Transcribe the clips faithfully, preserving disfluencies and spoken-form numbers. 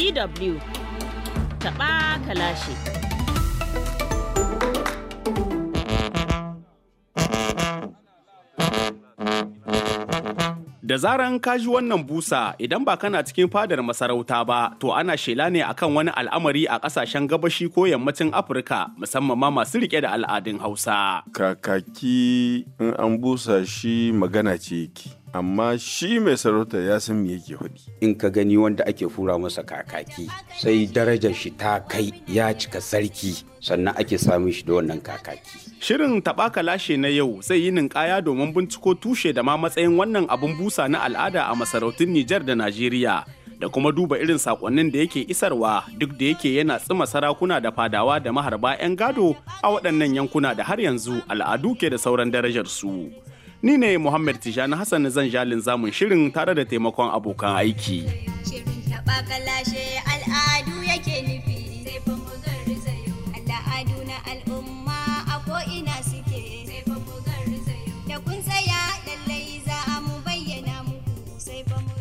D W taɓa kalashi. Da zaran ka ji wannan busa idan ba kana cikin fadar masarauta ba to ana shela ne akan wani al'amari a ƙasashen gabashi ko yammacin Afirka musamman ma masu riƙe da al'adun Hausa. Kakaki in an busa shi magana ce yake. Amma shi mai sarauta ya san me yake faɗi. In ka gani wanda ake fura masa kakaki sai darajar shi ta kai ya cika sarki sannan ake samun shi da wannan kakaki. Shirin taɓa kalashe na yau zai yi ninkaya domin binciko tushe da ma matsayin wannan abun busa na al'ada a masarautun Nijar da Najeriya da kuma duba irin sakonnin da yake isarwa duk da yake yana tsima sarakuna da fadawa da maharba 'yan gado a waɗannan yankuna da har yanzu al'adu ke da sauran darajar su. Ni ne Muhammad Tijani Hassan zan jalin zamun shirin tare da taimakon abokan aiki. Shirin taɓa kalashe al'adu yake nufi sai fa mu garzayo al'adu na al'umma a ko'ina suke sai fa mu garzayo da kun tsaya lallai za a mu bayyana muku sai fa mu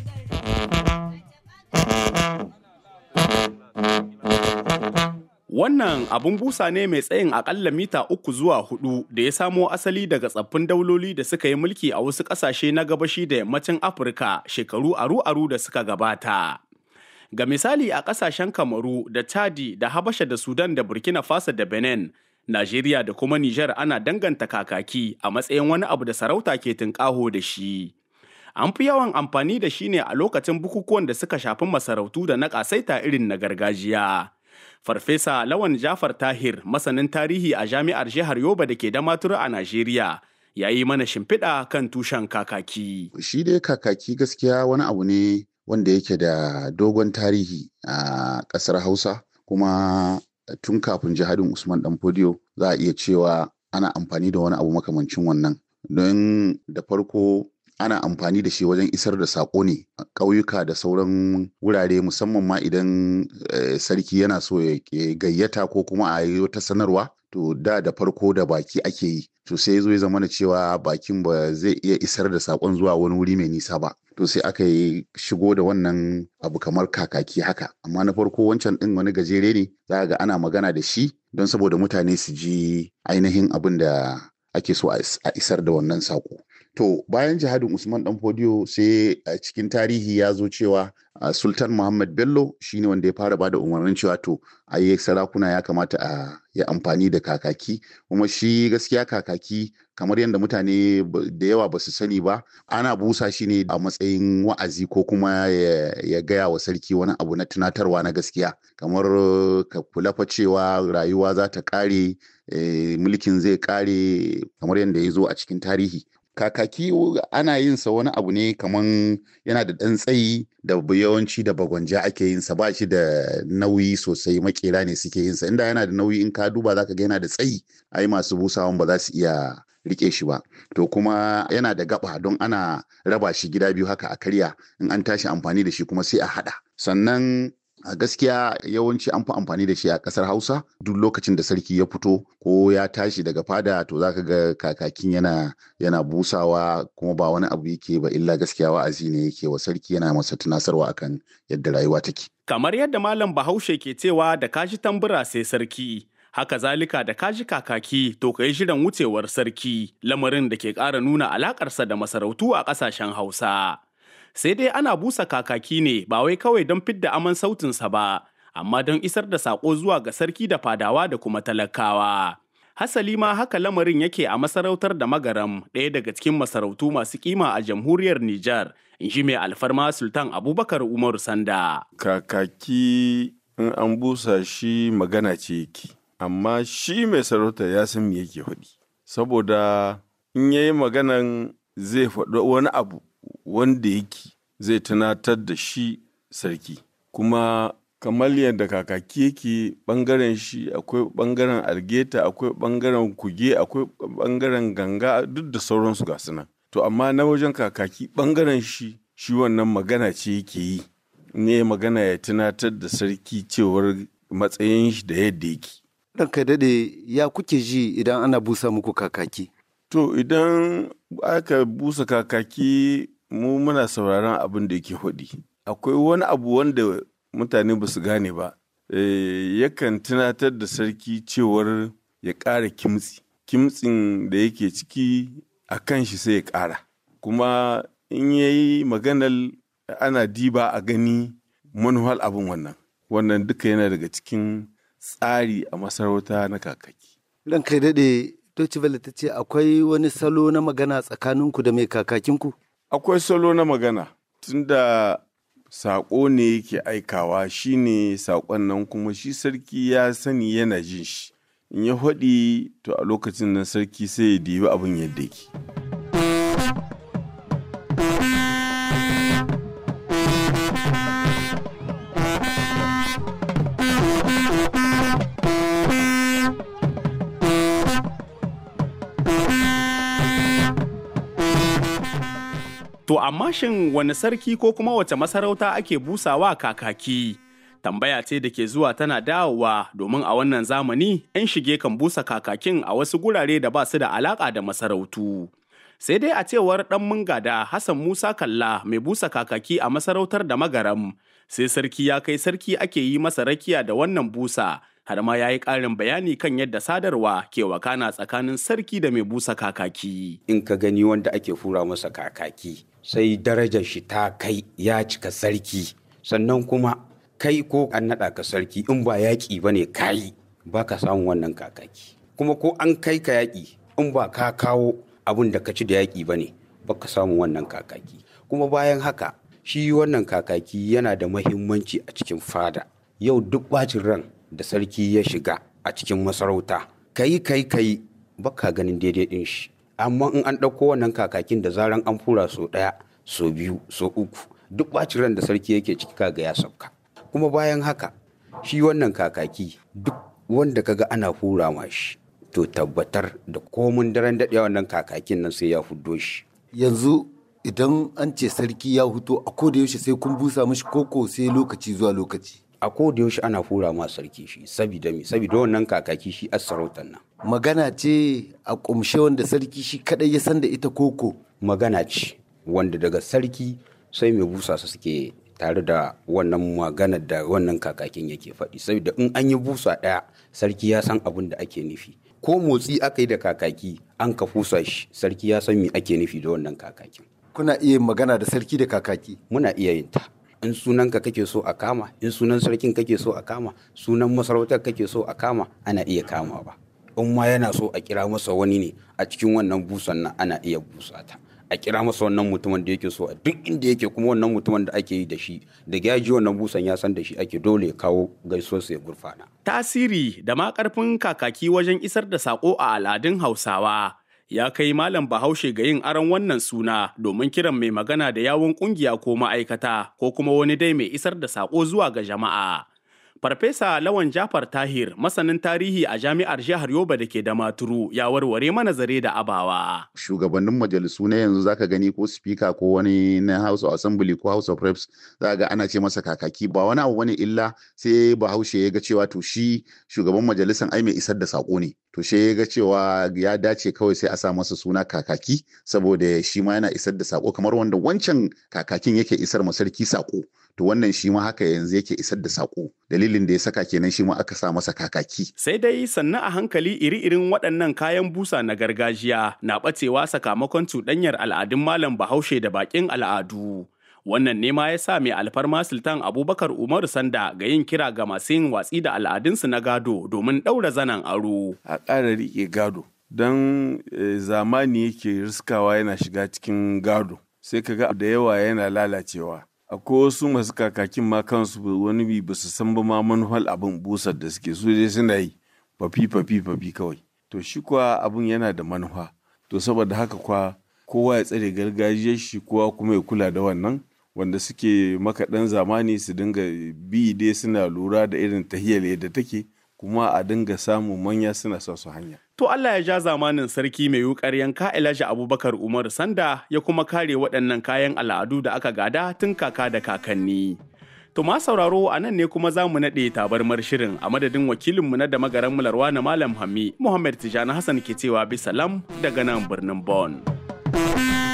Wannan abun busa ne mai tsayin akalla mita uku zuwa hudu da ya samo asali daga tsaffin dauloli da suka yi mulki a wasu ƙasashe na gabashi da yammacin Afirka shekaru aru-aru da suka gabata. Ga misali a ƙasashen Kamaru da Chadi da Habasha da Sudan da Burkina Faso da Benin, Najeriya da kuma Nijar ana danganta kakaki a matsayin wani abu da sarauta ke tunƙaho da shi. An fi yawan amfani da shi ne a lokacin bukukuwan da suka shafi masarautu da na ƙasaita irin na gargajiya. Farfesa Lawan Jafar Tahir, masanin tarihi a Jami'ar Jihar Yobe da ke Damaturu a Najeriya, ya yi mana shimfiɗa kan tushen kakaki. Shi dai kakaki gaskiya wani abu ne wanda yake da dogon tarihi a ƙasar Hausa, kuma tun kafin jihadin Usman Dan Fodiyo za a iya cewa ana amfani da wani abu makamancin wannan. Don da farko ana amfani da shi wajen isar da saƙo ne a ƙauyuka da sauran wurare, musamman ma idan e, sarki yana so ya gayyata ko kuma a yi wata sanarwa, to da da farko da baki ake yi, to sai zo ya zama da cewa bakin ba zai iya isar da saƙon zuwa wani wuri mai nisa ba, to sai aka yi shigo da wannan abu kamar kakaki haka. Amma na farko wancan ɗin wani gajere ne, za ga ana magana da shi don saboda mutane su ji ainihin abin da ake so a isar da wannan saƙo. To bayan jihadin Usman Dan Fodiyo sai a cikin tarihi ya zo cewa Sultan Muhammad Bello shine wanda ya fara bada umarnin cewa to a yi sarakuna ya kamata a yi amfani da kakaki, kuma shi gaskiya kakaki kamar yadda mutane da yawa ba su sani ba, ana busa shi ne a matsayin wa'azi ko kuma ya gaya wa sarki wani abu na tunatarwa na gaskiya, kamar ka kula fa cewa rayuwa za ta ƙare, mulkin zai ƙare, kamar yadda ya zo a cikin tarihi. Kakaki ana yin sa wani abu ne kaman yana da ɗan tsayi da yawanci da bagwanja ake yin sa, ba shi da nauyi sosai, makera ne suke yin sa. Inda yana da nauyi in ka duba zaka ga yana da tsayi, ai masu busawan ba za su iya rike shi ba. To kuma yana da gaba don ana raba shi gida biyu haka a karya, in an tashi amfani da shi kuma sai a hada. Sannan a gaskiya yawanci an fi amfani da shi a ƙasar Hausa duk lokacin da sarki ya fito ko ya tashi daga fada, to zaka ga kakakin yana yana busawa, kuma ba wani abu yake ba illa gaskiya wa'azi ne yake wa sarki, yana masa tunasarwa akan yadda rayuwa take. Kamar yadda Malam Bahaushe ke cewa da kaji tambura sai sarki, haka zalika da kaji kakaki to kai shirin wucewar sarki, lamarin da ke ƙara nuna alaƙarsa da masarautu a ƙasashen Hausa. Sai dai ana busa kakaki ne ba wai kawai don fidda aman sautinsa ba, amma don isar da saƙo zuwa ga sarki da fadawa da kuma talakawa. Hasali ma haka lamarin yake a masarautar da Magaram, ɗaya daga cikin masarautu masu kima a jamhuriyar Nijar, in ji mai alfarma Sultan Abubakar Umaru Sanda. Kakaki in an busa shi magana ce yake, amma shi mai sarauta ya san me yake faɗi. Saboda in yayi maganan zai faɗi wani abu wanda yake zai tunatar da shi sarki, kuma kamar yadda kakaki yake bangaren shi akwai bangaren algeta, akwai bangaren kuge, akwai bangaren ganga, duk da sauransu ga su nan. To amma na wajen kakaki bangaren shi shi wannan magana ce yake yi, ne magana ya tunatar da sarki cewar matsayin shi da yadda yake. Ranka dade, ya kuke ji idan ana busa muku kakaki? To idan aka busa kakaki mu muna sauraron abin da yake faɗi. Akwai wani abu wanda mutane ba su gane ba, e, yakan tunatar da sarki cewar ya ƙara kimtsi. Kimtsin da yake ciki a kan shi sai ya ƙara. Kuma in ya yi maganar ana diba a gani manuhal abin wannan. Wannan duka yana daga cikin tsari a masarauta na kakaki. Ran kai daɗe, Deutsche Welle ta ce akwai wani salo na magana tsakaninku da mai kakakinku? Akwai salo na magana, tunda saƙo ne yake aikawa, shi ne saƙon nan kuma shi sarki ya sani yana jin shi. In ya faɗi to a lokacin nan sarki sai ya dibi abin yadda yake. To amma shin wani sarki ko kuma wace masarauta ake busawa kakaki? Tambaya ce da ke zuwa tana dawowa domin a wannan zamani 'yan shige kan busa kakakin a wasu gurare da ba su da alaƙa da masarautu. Sai dai a cewar ɗan mungada Hassan Musa Kalla mai busa kakaki a masarautar da Magaram, sai sarki ya kai sarki ake yi masa rakiya da wannan busa. Har ma ya yi ƙarin bayani kan yadda sadarwa ke wakana tsakanin sarki da mai busa kakaki. In ka gani wanda ake fura masa kakaki, sai darajar shi ta kai ya cika sarki, sannan kuma kai ko an naɗa ka sarki in ba yaƙi ba ne kayi ba ka samun wannan kakaki. Kuma ko an kai ka yaƙi in ba ka kawo abin da ka ci da yaƙi ba ne ba ka samun wannan kakaki. Kuma bayan haka shi wannan kakaki yana da mahimmanci a cikin fada. Yau duk bacin ran da sarki ya shiga a cikin masarauta kai kai kai baka ganin daidai din shi, amma in an ɗauko wannan kakakin da zaran an fura so ɗaya so biyu so uku duk bacin ran da sarki yake ciki kaga ya sauka. Kuma bayan haka shi wannan kakaki duk wanda kaga ana fura ma shi to tabbatar da komun daren daɗewa wannan kakakin nan sai ya fuddo shi. Yanzu idan an ce sarki ya huto a koda yaushe sai kun busa mishi koko sai lokaci zuwa lokaci? A koda yaushe ana fura ma sarki shi, sabida mi sabida wannan kakaki shi as sarautar nan. Magana ce a kumshe wanda sarki shi kadai ya san da ita koko? Magana ce wanda daga sarki sai mai busa su suke tare da wannan maganar da wannan kakakin yake faɗi, saboda in an yi busa ɗaya sarki ya san abin da ake nufi. Ko motsi aka yi da kakaki an ka fusa shi sarki ya san me ake nufi da wannan kakakin. Kuna iya magana da sarki da kakaki? Muna iya yin ta. In sunanka kake so a kama, in sunan sarkin kake so a kama, sunan masarautar kake so a kama, ana iya kama ba. In ma yana so a kira masa wani ne a cikin wannan busan nan ana iya busa ta. A kira masa wannan mutumin da yake so a duk inda yake, kuma wannan mutumin da ake yi da shi da ya ji wannan busan ya san da shi ake, dole ya kawo gaisuwarsa ya gurfana. Tasiri da ma ƙarfin kakaki wajen isar da saƙo a al'adun Hausawa ya kai Malam Bahaushe ga yin aron wannan suna domin kiran mai magana da yawun kungiya ko ma'aikata ko kuma wani dai mai isar da sako zuwa ga jama'a. Farfesa Lawan Jafar Tahir, masanin tarihi a jami'ar jihar Yobe da ke da Maturu, ya warware mana zare da abawa. Shugabannin majalisu na yanzu zaka gani ko speaker ko wani na House of Assembly ko House of Reps, za ga ana ce masa kakaki. Ba wani abu bane illa sai Bahaushe ya ga cewa to shi shugaban majalisan ai mai isar da sako ne. To shi ya ga cewa ya dace kawai sai a sa masa suna kakaki, saboda shi ma yana isar da sako kamar wanda wancan kakakin yake isar ma sarki sako. To wannan shi ma haka yanzu yake isar da sako. Dalilin da ya saka kenan shi ma aka sa masa kakaki. Sai dai sannan a hankali iri-irin waɗannan kayan busa na gargajiya na ɓacewa sakamakon cuɗanyar al'adun Malam Bahaushe da baƙin al'adu. Wannan ne ma ya sa mai alfarma Sultan Abubakar Umaru Sanda ga yin kira ga masu yin watsi da al'adunsu na gado domin ɗaura zanen aro. A ƙara riƙe gado, don e, zamani yake riskawa yana shiga cikin gado, sai kaga da yawa yana lalacewa. Akwai wasu masu kakakin ma kansu wani bi ba su san ba ma manufar abin busar da suke su dai suna yi fafi fafi fafi kawai. To shi kuwa abin yana da manufa, to saboda haka kwa kowa ya tsare gargajiyar shi, kowa kuma ya kula da wannan. Wanda suke makaɗan zamani su dinga bi dai suna lura da irin tahiyar yadda take, kuma a dinga samun manya suna sa su hanya. To Allah ya ja zamanin sarki mai wukar yanka Elijah Abubakar Umaru Sanda ya kuma kare waɗannan kayan al'adu da aka gada tun kaka da kakanni. To ma sauraro a nan ne kuma za mu naɗe tabarmar shirin a madadin wakilinmu na da magaran mularwa na Malam Hammi Muhammad Tijani Hassan ke cewa bisalam daga nan birnin Bon.